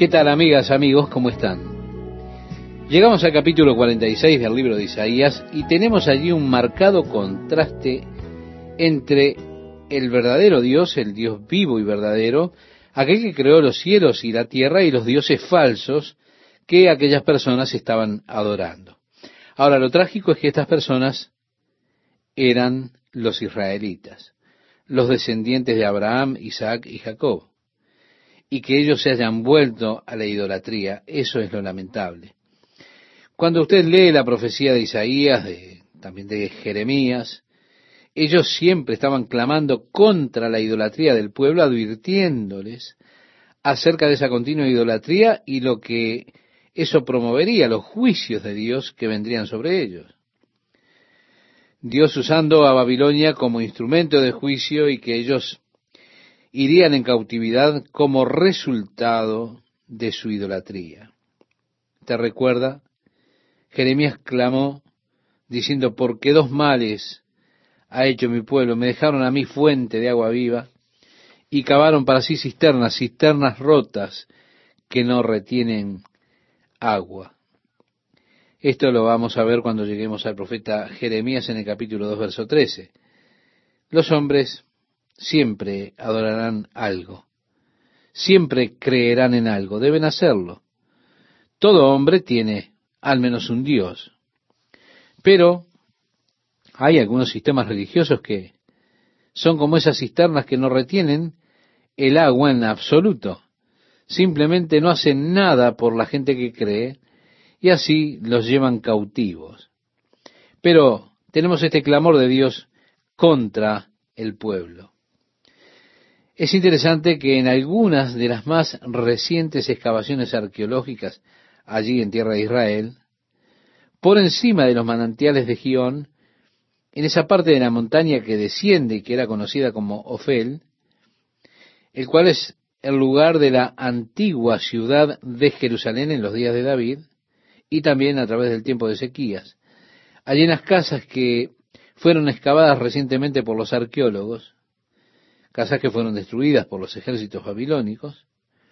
¿Qué tal, amigas, amigos? ¿Cómo están? Llegamos al capítulo 46 del libro de Isaías y tenemos allí un marcado contraste entre el verdadero Dios, el Dios vivo y verdadero, aquel que creó los cielos y la tierra, y los dioses falsos que aquellas personas estaban adorando. Ahora, lo trágico es que estas personas eran los israelitas, los descendientes de Abraham, Isaac y Jacob. Y que ellos se hayan vuelto a la idolatría, eso es lo lamentable. Cuando usted lee la profecía de Isaías, también de Jeremías, ellos siempre estaban clamando contra la idolatría del pueblo, advirtiéndoles acerca de esa continua idolatría y lo que eso promovería, los juicios de Dios que vendrían sobre ellos. Dios usando a Babilonia como instrumento de juicio y que ellos irían en cautividad como resultado de su idolatría. ¿Te recuerda? Jeremías clamó diciendo: ¿por qué dos males ha hecho mi pueblo? Me dejaron a mí fuente de agua viva y cavaron para sí cisternas, cisternas rotas que no retienen agua. Esto lo vamos a ver cuando lleguemos al profeta Jeremías en el capítulo 2, verso 13. Los hombres siempre adorarán algo, siempre creerán en algo, deben hacerlo. Todo hombre tiene al menos un Dios, pero hay algunos sistemas religiosos que son como esas cisternas que no retienen el agua en absoluto, simplemente no hacen nada por la gente que cree y así los llevan cautivos. Pero tenemos este clamor de Dios contra el pueblo. Es interesante que en algunas de las más recientes excavaciones arqueológicas allí en tierra de Israel, por encima de los manantiales de Gihón, en esa parte de la montaña que desciende y que era conocida como Ofel, el cual es el lugar de la antigua ciudad de Jerusalén en los días de David y también a través del tiempo de Ezequías. Allí en las casas que fueron excavadas recientemente por los arqueólogos, casas que fueron destruidas por los ejércitos babilónicos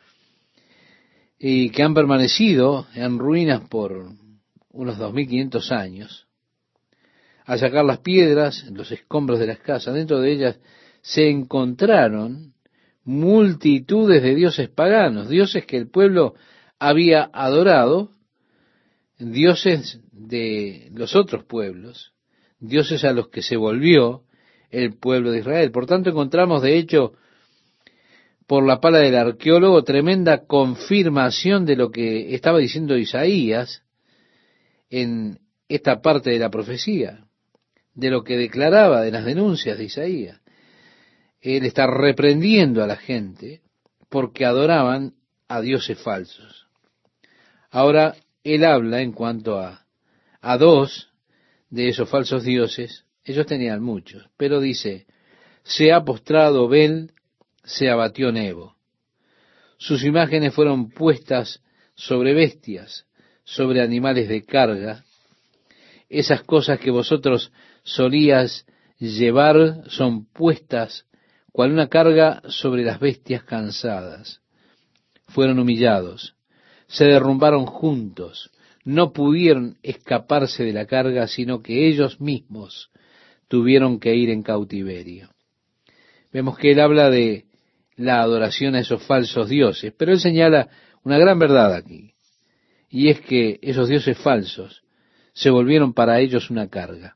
y que han permanecido en ruinas por unos 2500 años. Al sacar las piedras, los escombros de las casas, dentro de ellas se encontraron multitudes de dioses paganos, dioses que el pueblo había adorado, dioses de los otros pueblos, dioses a los que se volvió el pueblo de Israel. Por tanto, encontramos, de hecho, por la pala del arqueólogo, tremenda confirmación de lo que estaba diciendo Isaías en esta parte de la profecía, de lo que declaraba, de las denuncias de Isaías. Él está reprendiendo a la gente porque adoraban a dioses falsos. Ahora, él habla en cuanto a dos de esos falsos dioses. Ellos tenían muchos, pero dice: se ha postrado Bel, se abatió Nebo. Sus imágenes fueron puestas sobre bestias, sobre animales de carga. Esas cosas que vosotros solías llevar son puestas cual una carga sobre las bestias cansadas. Fueron humillados, se derrumbaron juntos, no pudieron escaparse de la carga, sino que ellos mismos tuvieron que ir en cautiverio. Vemos que él habla de la adoración a esos falsos dioses, pero él señala una gran verdad aquí, y es que esos dioses falsos se volvieron para ellos una carga.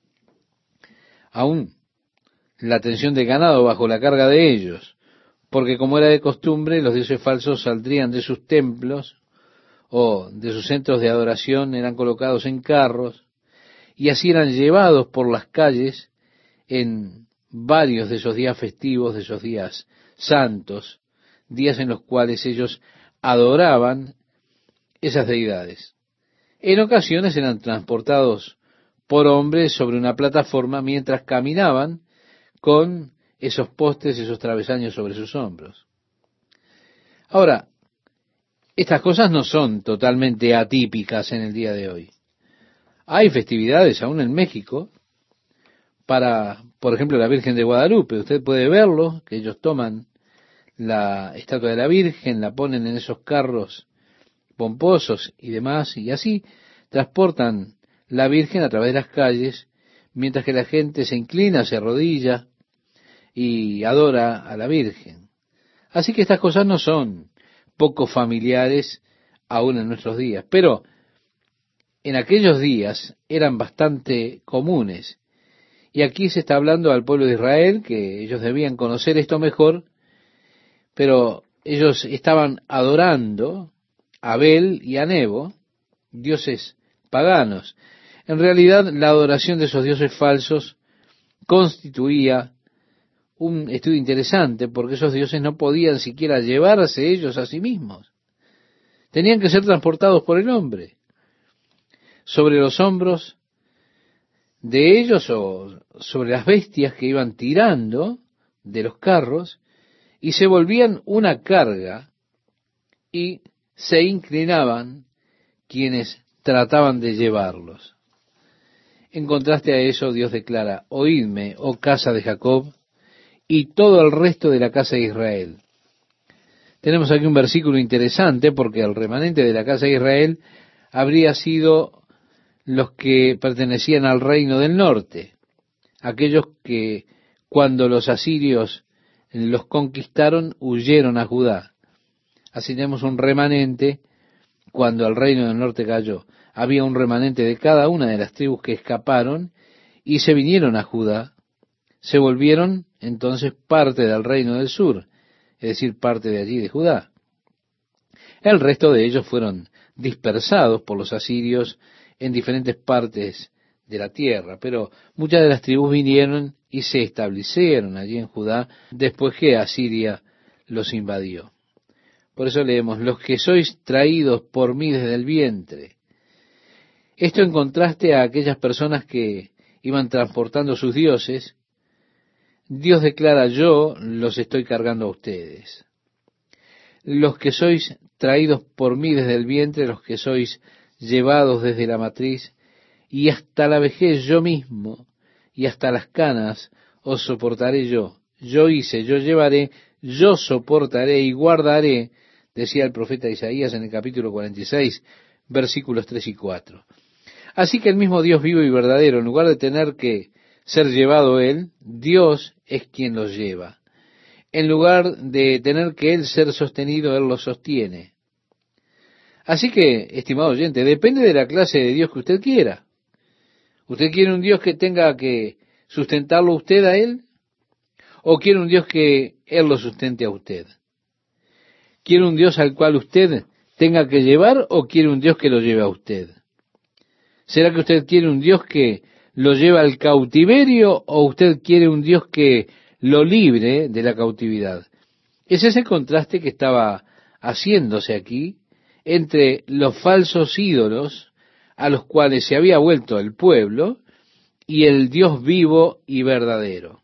Aún la tensión de ganado bajo la carga de ellos, porque como era de costumbre, los dioses falsos saldrían de sus templos o de sus centros de adoración, eran colocados en carros, y así eran llevados por las calles en varios de esos días festivos, de esos días santos, días en los cuales ellos adoraban esas deidades. En ocasiones eran transportados por hombres sobre una plataforma mientras caminaban con esos postes, esos travesaños sobre sus hombros. Ahora, estas cosas no son totalmente atípicas en el día de hoy. Hay festividades aún en México para, por ejemplo, la Virgen de Guadalupe. Usted puede verlo, que ellos toman la estatua de la Virgen, la ponen en esos carros pomposos y demás, y así transportan la Virgen a través de las calles, mientras que la gente se inclina, se arrodilla y adora a la Virgen. Así que estas cosas no son poco familiares aún en nuestros días, pero en aquellos días eran bastante comunes. Y aquí se está hablando al pueblo de Israel, que ellos debían conocer esto mejor, pero ellos estaban adorando a Abel y a Nebo, dioses paganos. En realidad, la adoración de esos dioses falsos constituía un estudio interesante, porque esos dioses no podían siquiera llevarse ellos a sí mismos. Tenían que ser transportados por el hombre. Sobre los hombros de ellos o sobre las bestias que iban tirando de los carros y se volvían una carga y se inclinaban quienes trataban de llevarlos. En contraste a eso, Dios declara: oídme, oh casa de Jacob, y todo el resto de la casa de Israel. Tenemos aquí un versículo interesante, porque el remanente de la casa de Israel habría sido los que pertenecían al reino del norte, aquellos que cuando los asirios los conquistaron huyeron a Judá. Así tenemos un remanente cuando el reino del norte cayó. Había un remanente de cada una de las tribus que escaparon y se vinieron a Judá, se volvieron entonces parte del reino del sur, es decir, parte de allí de Judá. El resto de ellos fueron dispersados por los asirios en diferentes partes de la tierra, pero muchas de las tribus vinieron y se establecieron allí en Judá después que Asiria los invadió. Por eso leemos: los que sois traídos por mí desde el vientre. Esto en contraste a aquellas personas que iban transportando sus dioses. Dios declara: yo los estoy cargando a ustedes. Los que sois traídos por mí desde el vientre, los que sois llevados desde la matriz, y hasta la vejez yo mismo, y hasta las canas os soportaré yo. Yo hice, yo llevaré, yo soportaré y guardaré, decía el profeta Isaías en el capítulo 46, versículos 3 y 4. Así que el mismo Dios vivo y verdadero, en lugar de tener que ser llevado Él, Dios es quien los lleva. En lugar de tener que Él ser sostenido, Él los sostiene. Así que, estimado oyente, depende de la clase de Dios que usted quiera. ¿Usted quiere un Dios que tenga que sustentarlo usted a Él? ¿O quiere un Dios que Él lo sustente a usted? ¿Quiere un Dios al cual usted tenga que llevar o quiere un Dios que lo lleve a usted? ¿Será que usted quiere un Dios que lo lleva al cautiverio o usted quiere un Dios que lo libre de la cautividad? Es ese contraste que estaba haciéndose aquí entre los falsos ídolos a los cuales se había vuelto el pueblo y el Dios vivo y verdadero.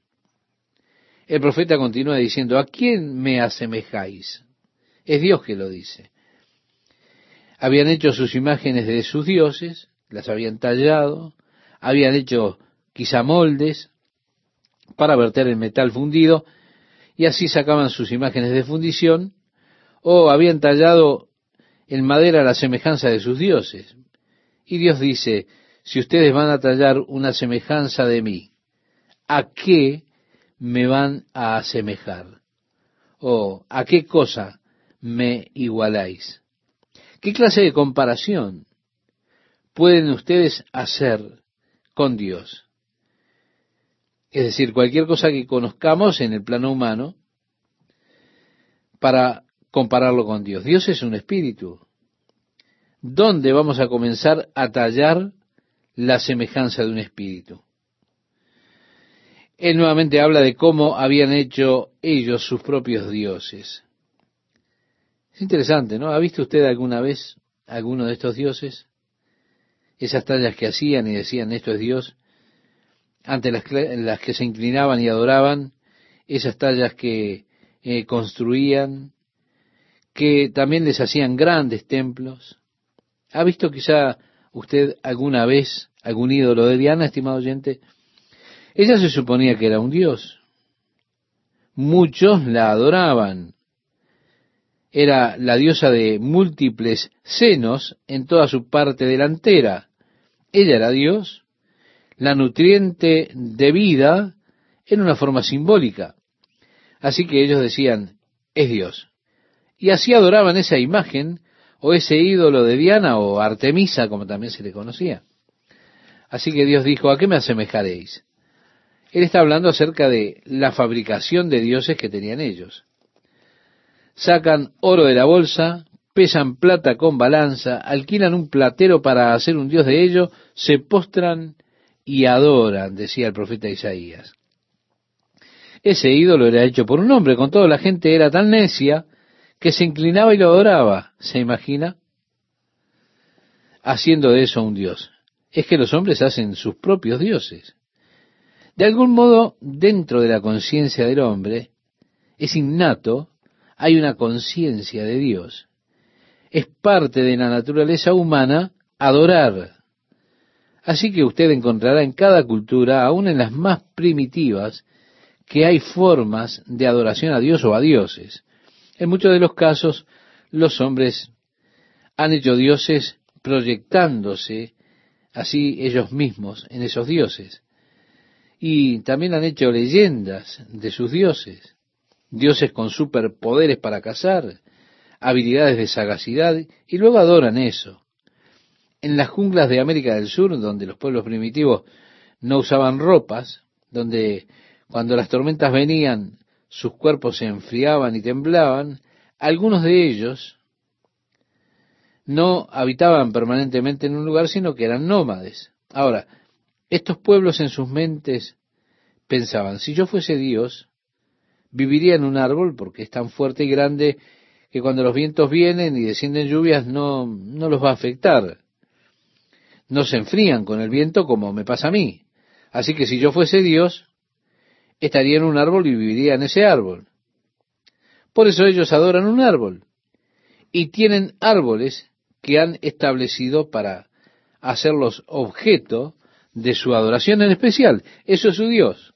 El profeta continúa diciendo: ¿a quién me asemejáis? Es Dios que lo dice. Habían hecho sus imágenes de sus dioses, las habían tallado, habían hecho quizá moldes para verter el metal fundido, y así sacaban sus imágenes de fundición, o habían tallado en madera la semejanza de sus dioses. Y Dios dice: si ustedes van a tallar una semejanza de mí, ¿a qué me van a asemejar? ¿O a qué cosa me igualáis? ¿Qué clase de comparación pueden ustedes hacer con Dios? Es decir, cualquier cosa que conozcamos en el plano humano para compararlo con Dios. Dios es un espíritu. ¿Dónde vamos a comenzar a tallar la semejanza de un espíritu? Él nuevamente habla de cómo habían hecho ellos sus propios dioses. Es interesante, ¿no? ¿Ha visto usted alguna vez alguno de estos dioses? Esas tallas que hacían y decían: esto es Dios, ante las que se inclinaban y adoraban, esas tallas que construían, que también les hacían grandes templos. ¿Ha visto quizá usted alguna vez algún ídolo de Diana, estimado oyente? Ella se suponía que era un dios. Muchos la adoraban, era la diosa de múltiples senos en toda su parte delantera. Ella era Dios, la nutriente de vida en una forma simbólica. Así que ellos decían, es Dios. Y así adoraban esa imagen o ese ídolo de Diana o Artemisa, como también se le conocía. Así que Dios dijo, ¿a qué me asemejaréis? Él está hablando acerca de la fabricación de dioses que tenían ellos. Sacan oro de la bolsa, pesan plata con balanza, alquilan un platero para hacer un dios de ello, se postran y adoran, decía el profeta Isaías. Ese ídolo era hecho por un hombre, con todo la gente era tan necia que se inclinaba y lo adoraba. ¿Se imagina? Haciendo de eso un dios. Es que los hombres hacen sus propios dioses. De algún modo, dentro de la conciencia del hombre, es innato, hay una conciencia de Dios. Es parte de la naturaleza humana adorar. Así que usted encontrará en cada cultura, aun en las más primitivas, que hay formas de adoración a Dios o a dioses. En muchos de los casos, los hombres han hecho dioses proyectándose así ellos mismos en esos dioses. Y también han hecho leyendas de sus dioses. Dioses con superpoderes para cazar, habilidades de sagacidad, y luego adoran eso. En las junglas de América del Sur, donde los pueblos primitivos no usaban ropas, donde cuando las tormentas venían, sus cuerpos se enfriaban y temblaban, algunos de ellos no habitaban permanentemente en un lugar, sino que eran nómades. Ahora, estos pueblos en sus mentes pensaban, si yo fuese Dios, viviría en un árbol porque es tan fuerte y grande que cuando los vientos vienen y descienden lluvias no los va a afectar. No se enfrían con el viento como me pasa a mí. Así que si yo fuese Dios, estaría en un árbol y viviría en ese árbol. Por eso ellos adoran un árbol. Y tienen árboles que han establecido para hacerlos objeto de su adoración en especial. Eso es su Dios.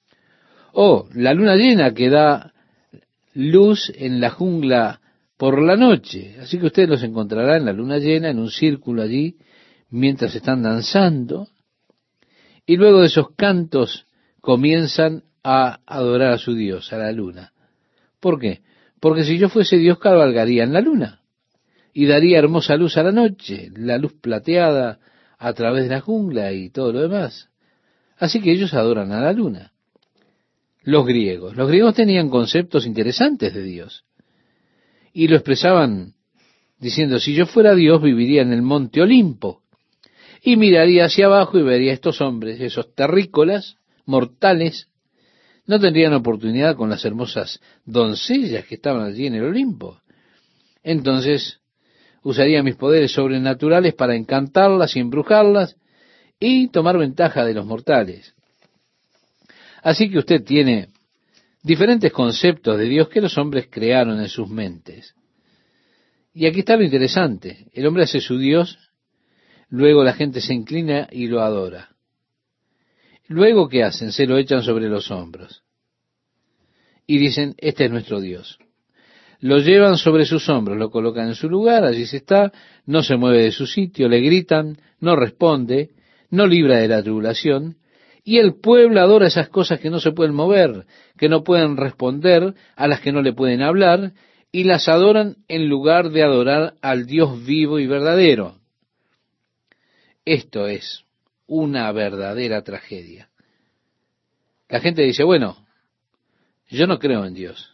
O la luna llena que da luz en la jungla por la noche. Así que usted los encontrará en la luna llena, en un círculo allí, mientras están danzando. Y luego de esos cantos comienzan a adorar a su Dios, a la luna. ¿Por qué? Porque si yo fuese Dios, cabalgaría en la luna y daría hermosa luz a la noche, la luz plateada a través de la jungla y todo lo demás. Así que ellos adoran a la luna. Los griegos tenían conceptos interesantes de Dios y lo expresaban diciendo, si yo fuera Dios, viviría en el monte Olimpo y miraría hacia abajo y vería a estos hombres, esos terrícolas, mortales, no tendrían oportunidad con las hermosas doncellas que estaban allí en el Olimpo. Entonces, usaría mis poderes sobrenaturales para encantarlas y embrujarlas y tomar ventaja de los mortales. Así que usted tiene diferentes conceptos de Dios que los hombres crearon en sus mentes. Y aquí está lo interesante. El hombre hace su Dios, luego la gente se inclina y lo adora. Luego, ¿qué hacen? Se lo echan sobre los hombros. Y dicen, este es nuestro Dios. Lo llevan sobre sus hombros, lo colocan en su lugar, allí se está, no se mueve de su sitio, le gritan, no responde, no libra de la tribulación, y el pueblo adora esas cosas que no se pueden mover, que no pueden responder, a las que no le pueden hablar, y las adoran en lugar de adorar al Dios vivo y verdadero. Esto es una verdadera tragedia. La gente dice, bueno, yo no creo en Dios.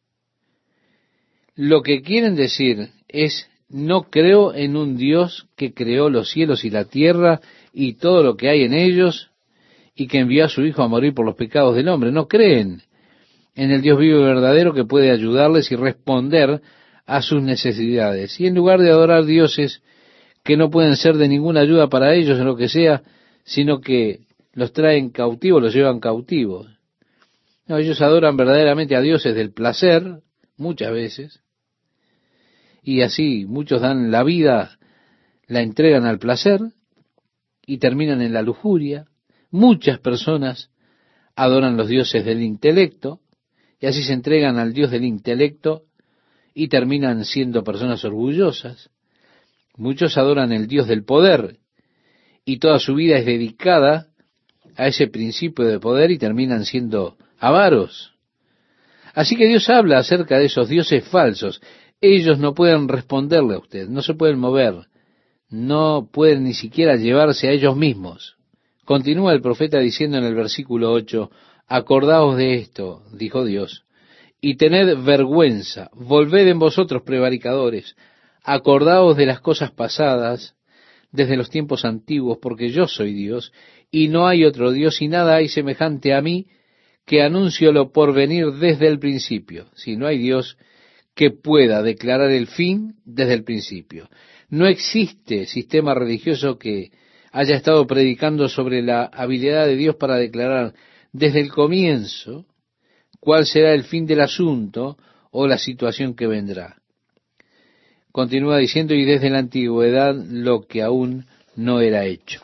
Lo que quieren decir es, no creo en un Dios que creó los cielos y la tierra y todo lo que hay en ellos y que envió a su Hijo a morir por los pecados del hombre. No creen en el Dios vivo y verdadero que puede ayudarles y responder a sus necesidades. Y en lugar de adorar dioses que no pueden ser de ninguna ayuda para ellos en lo que sea, sino que los traen cautivos, los llevan cautivos. No, ellos adoran verdaderamente a dioses del placer, muchas veces, y así muchos dan la vida, la entregan al placer y terminan en la lujuria. Muchas personas adoran los dioses del intelecto y así se entregan al Dios del intelecto y terminan siendo personas orgullosas. Muchos adoran el Dios del poder y toda su vida es dedicada a ese principio de poder y terminan siendo avaros. Así que Dios habla acerca de esos dioses falsos. Ellos no pueden responderle a usted, no se pueden mover, no pueden ni siquiera llevarse a ellos mismos. Continúa el profeta diciendo en el versículo 8, acordaos de esto, dijo Dios, y tened vergüenza, volved en vosotros prevaricadores, acordaos de las cosas pasadas desde los tiempos antiguos, porque yo soy Dios, y no hay otro Dios, y nada hay semejante a mí, que anuncio lo por venir desde el principio. Si no hay Dios que pueda declarar el fin desde el principio. No existe sistema religioso que haya estado predicando sobre la habilidad de Dios para declarar desde el comienzo cuál será el fin del asunto o la situación que vendrá. Continúa diciendo, y desde la antigüedad lo que aún no era hecho.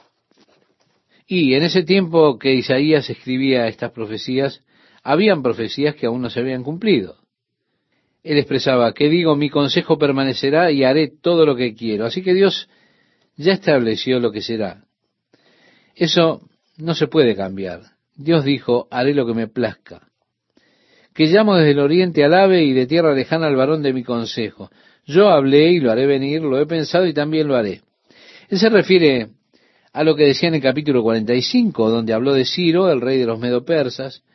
Y en ese tiempo que Isaías escribía estas profecías, habían profecías que aún no se habían cumplido. Él expresaba, que digo, mi consejo permanecerá y haré todo lo que quiero. Así que Dios ya estableció lo que será. Eso no se puede cambiar. Dios dijo, haré lo que me plazca. Que llamo desde el oriente al ave y de tierra lejana al varón de mi consejo. Yo hablé y lo haré venir, lo he pensado y también lo haré. Él se refiere a lo que decía en el capítulo 45, donde habló de Ciro, el rey de los medo-persas,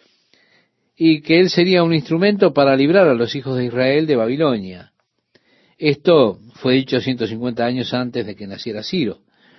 y que él sería un instrumento para librar a los hijos de Israel de Babilonia. Esto fue dicho 150 años antes de que naciera Ciro.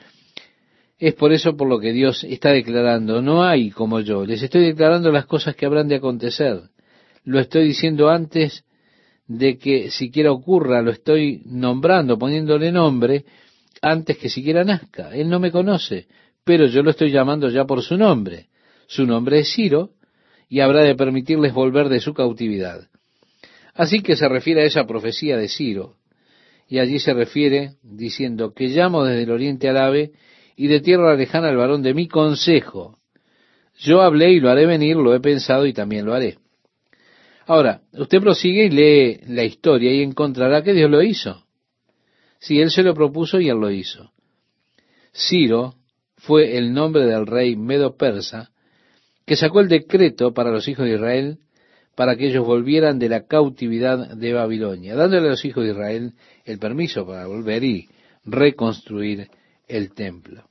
Es por eso por lo que Dios está declarando, no hay como yo, les estoy declarando las cosas que habrán de acontecer. Lo estoy diciendo antes de que siquiera ocurra, lo estoy nombrando, poniéndole nombre, antes que siquiera nazca. Él no me conoce, pero yo lo estoy llamando ya por su nombre. Su nombre es Ciro, y habrá de permitirles volver de su cautividad. Así que se refiere a esa profecía de Ciro, y allí se refiere diciendo, que llamo desde el oriente al ave, y de tierra lejana al varón de mi consejo. Yo hablé y lo haré venir, lo he pensado y también lo haré. Ahora, usted prosigue y lee la historia y encontrará que Dios lo hizo. Sí, Él se lo propuso y Él lo hizo. Ciro fue el nombre del rey medo-persa que sacó el decreto para los hijos de Israel para que ellos volvieran de la cautividad de Babilonia, dándole a los hijos de Israel el permiso para volver y reconstruir el templo.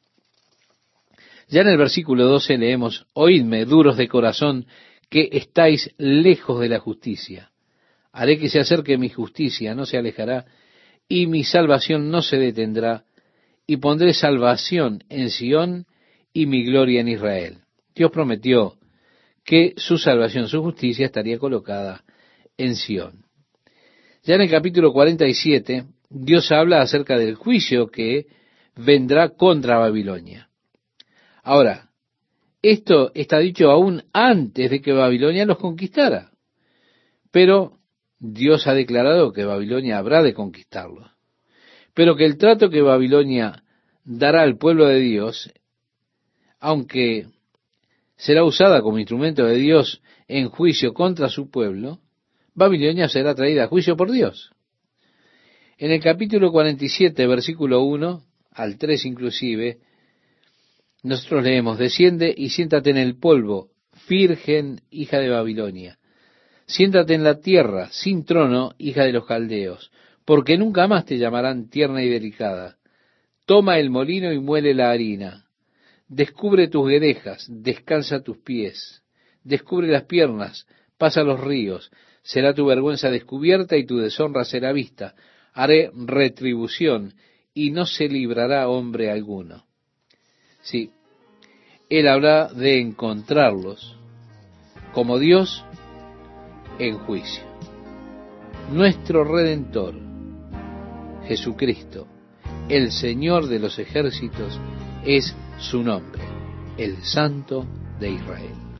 Ya en el versículo 12 leemos, oídme, duros de corazón, que estáis lejos de la justicia. Haré que se acerque mi justicia, no se alejará, y mi salvación no se detendrá, y pondré salvación en Sión y mi gloria en Israel. Dios prometió que su salvación, su justicia, estaría colocada en Sión. Ya en el capítulo 47, Dios habla acerca del juicio que vendrá contra Babilonia. Ahora, esto está dicho aún antes de que Babilonia los conquistara. Pero Dios ha declarado que Babilonia habrá de conquistarlos. Pero que el trato que Babilonia dará al pueblo de Dios, aunque será usada como instrumento de Dios en juicio contra su pueblo, Babilonia será traída a juicio por Dios. En el capítulo 47, versículo 1 al 3 inclusive, nosotros leemos, desciende y siéntate en el polvo, virgen, hija de Babilonia. Siéntate en la tierra, sin trono, hija de los caldeos, porque nunca más te llamarán tierna y delicada. Toma el molino y muele la harina. Descubre tus guedejas, descansa tus pies. Descubre las piernas, pasa los ríos. Será tu vergüenza descubierta y tu deshonra será vista. Haré retribución y no se librará hombre alguno. Sí, Él habla de encontrarlos como Dios en juicio. Nuestro Redentor, Jesucristo, el Señor de los ejércitos, es su nombre, el Santo de Israel.